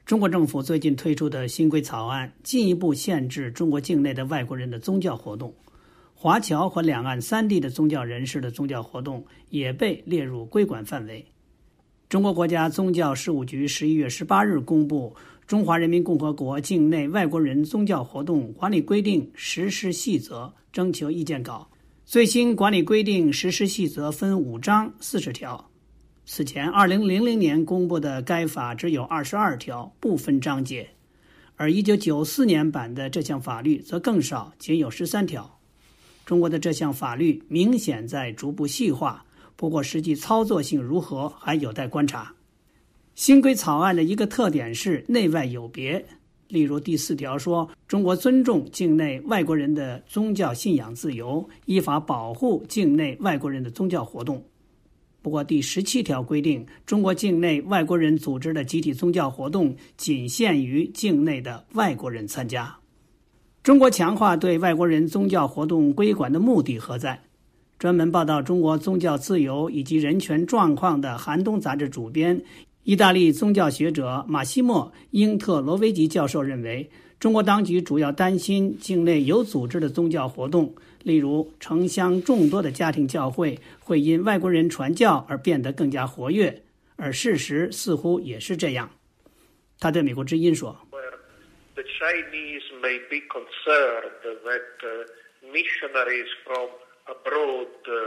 中国政府最近推出的新规草案进一步限制中国境内的外国人的宗教活动，华侨和两岸三地的宗教人士的宗教活动也被列入规管范围。中国国家宗教事务局11月18日公布《中华人民共和国境内外国人宗教活动管理规定实施细则》征求意见稿。最新管理规定实施细则分5章40条。此前2000年公布的该法只有22条，不分章节，而1994年版的这项法律则更少，仅有13条。中国的这项法律明显在逐步细化，不过实际操作性如何还有待观察。新规草案的一个特点是内外有别，例如第4条说，中国尊重境内外国人的宗教信仰自由，依法保护境内外国人的宗教活动。不过第17条规定，中国境内外国人组织的集体宗教活动仅限于境内的外国人参加。中国强化对外国人宗教活动规管的目的何在？专门报道中国宗教自由以及人权状况的寒冬杂志主编、意大利宗教学者马西莫·英特罗维吉教授认为，中国当局主要担心境内有组织的宗教活动，例如城乡众多的家庭教会会因外国人传教而变得更加活跃，而事实似乎也是这样。他对美国之音说， The Chinese may be concerned that missionaries from abroad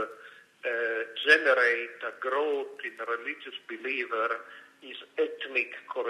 generate a growth in religious believer is ethnic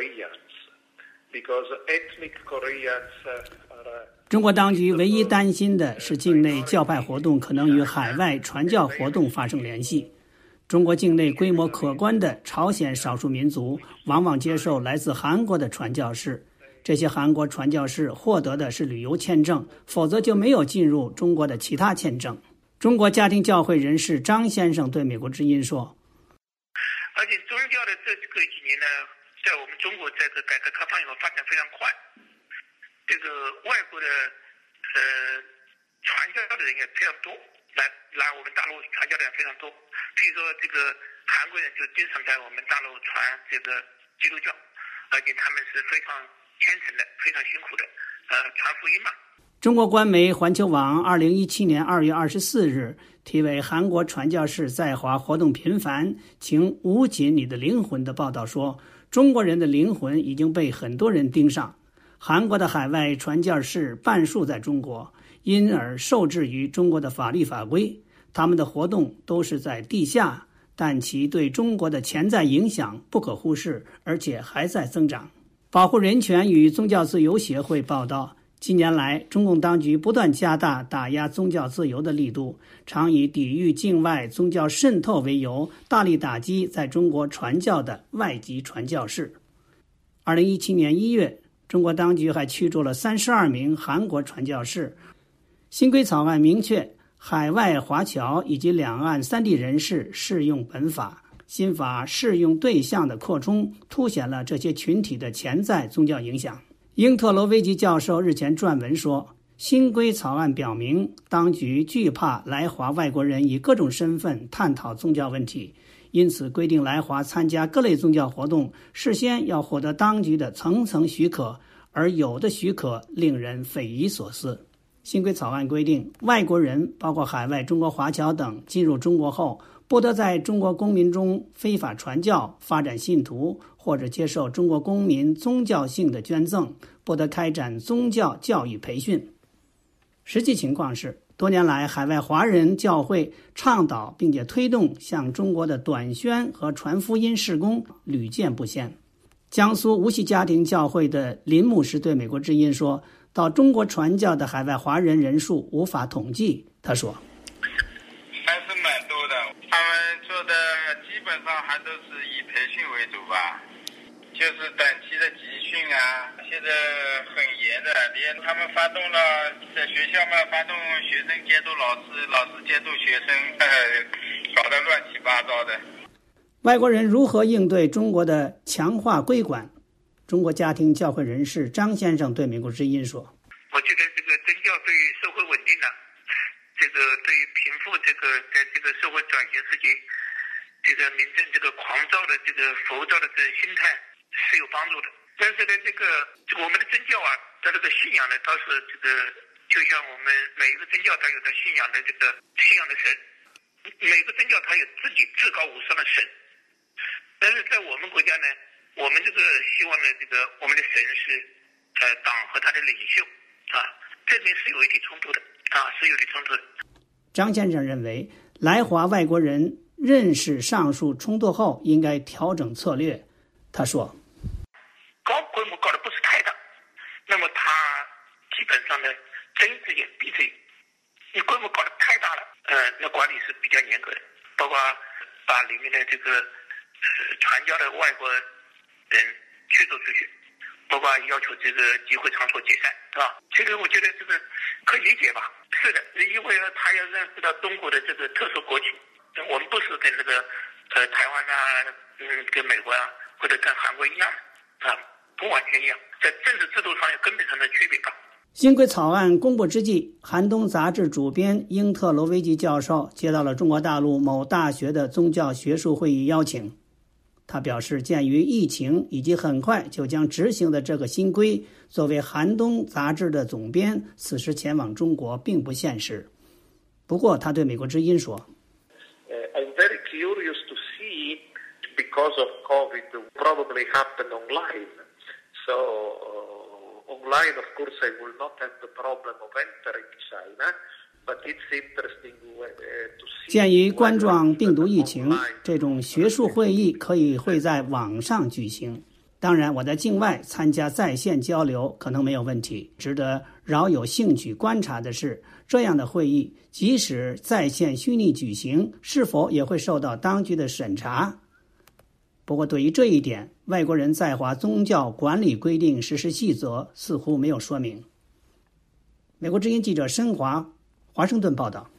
Koreans.Because ethnic Koreans are 中国当局唯一担心的是境内教派活动可能与海外传教活动发生联系。中国境内规模可观的朝鲜少数民族往往接受来自韩国的传教士，这些韩国传教士获得的是旅游签证，否则就没有进入中国的其他签证。中国家庭教会人士张先生对美国之音说， 而且宗教的这几年呢，在我们中国这个改革开放以后发展非常快，这个外国的传教的人也非常多，来我们大陆传教的人非常多。譬如说这个韩国人就经常在我们大陆传这个基督教，而且他们是非常虔诚的，非常辛苦的传福音嘛。 中国官媒环球网2017年2月24日题为韩国传教士在华活动频繁，请捂紧你的灵魂的报道说，中国人的灵魂已经被很多人盯上。韩国的海外传教士半数在中国，因而受制于中国的法律法规，他们的活动都是在地下，但其对中国的潜在影响不可忽视，而且还在增长。保护人权与宗教自由协会报道，近年来中共当局不断加大打压宗教自由的力度，常以抵御境外宗教渗透为由，大力打击在中国传教的外籍传教士。2017年1月，中国当局还驱逐了32名韩国传教士。新规草案明确，海外华侨以及两岸三地人士适用本法。新法适用对象的扩充，凸显了这些群体的潜在宗教影响。英特罗维吉教授日前撰文说，新规草案表明，当局惧怕来华外国人以各种身份探讨宗教问题，因此规定来华参加各类宗教活动，事先要获得当局的层层许可，而有的许可令人匪夷所思。新规草案规定，外国人包括海外中国华侨等进入中国后，不得在中国公民中非法传教、发展信徒，或者接受中国公民宗教性的捐赠，不得开展宗教教育培训。实际情况是，多年来海外华人教会倡导并且推动向中国的短宣和传福音事工屡见不鲜。江苏无锡家庭教会的林牧师对美国之音说，到中国传教的海外华人人数无法统计。他说， 还是蛮多的，他们做的基本上还都是以培训为主吧，就是短期的集训啊，现在很严的，连他们发动了在学校嘛，发动学生监督老师，老师监督学生，搞得乱七八糟的。 外国人如何应对中国的强化规管？中国家庭教会人士张先生对美国之音说， 我觉得这个宗教对于社会稳定呢，这个对于贫富这个在这个社会转型时期，这个民众这个狂躁的这个浮躁的这个心态是有帮助的。 但是呢，我们的宗教啊，它这个信仰呢，倒是就像我们每一个宗教它有它信仰的信仰的神，每个宗教它有自己至高无上的神。但是在我们国家呢，我们希望呢，我们的神是党和他的领袖啊，这边是有一点冲突的啊，是有点冲突的。 张先生认为，来华外国人认识上述冲突后，应该调整策略。他说， 高规模搞得不是太大，那么他基本上呢，睁一只眼闭一只眼。你规模搞得太大了，那管理是比较严格的，包括把里面的传教的外国人驱逐出去，包括要求集会场所解散，是吧？这个我觉得可以理解吧？是的，因为他要认识到中国的特殊国情，我们不是跟台湾啊，跟美国啊，或者跟韩国一样啊，不完全一样，在政治制度上有根本上的区别吧。 新规草案公布之际，寒冬杂志主编英特罗维奇教授接到了中国大陆某大学的宗教学术会议邀请。他表示，鉴于疫情以及很快就将执行的这个新规，作为寒冬杂志的总编，此时前往中国并不现实。不过他对美国之音说， I'm very curious to see, because of COVID, probably happen online. So online, of course, I will not have the problem of entering China, but it's interesting to see. 鉴于冠状病毒疫情，这种学术会议会在网上举行。当然，我在境外参加在线交流可能没有问题。值得饶有兴趣观察的是，这样的会议即使在线虚拟举行，是否也会受到当局的审查？不过对于这一点，外国人在华宗教管理规定实施细则似乎没有说明。美国之音记者申华，华盛顿报道。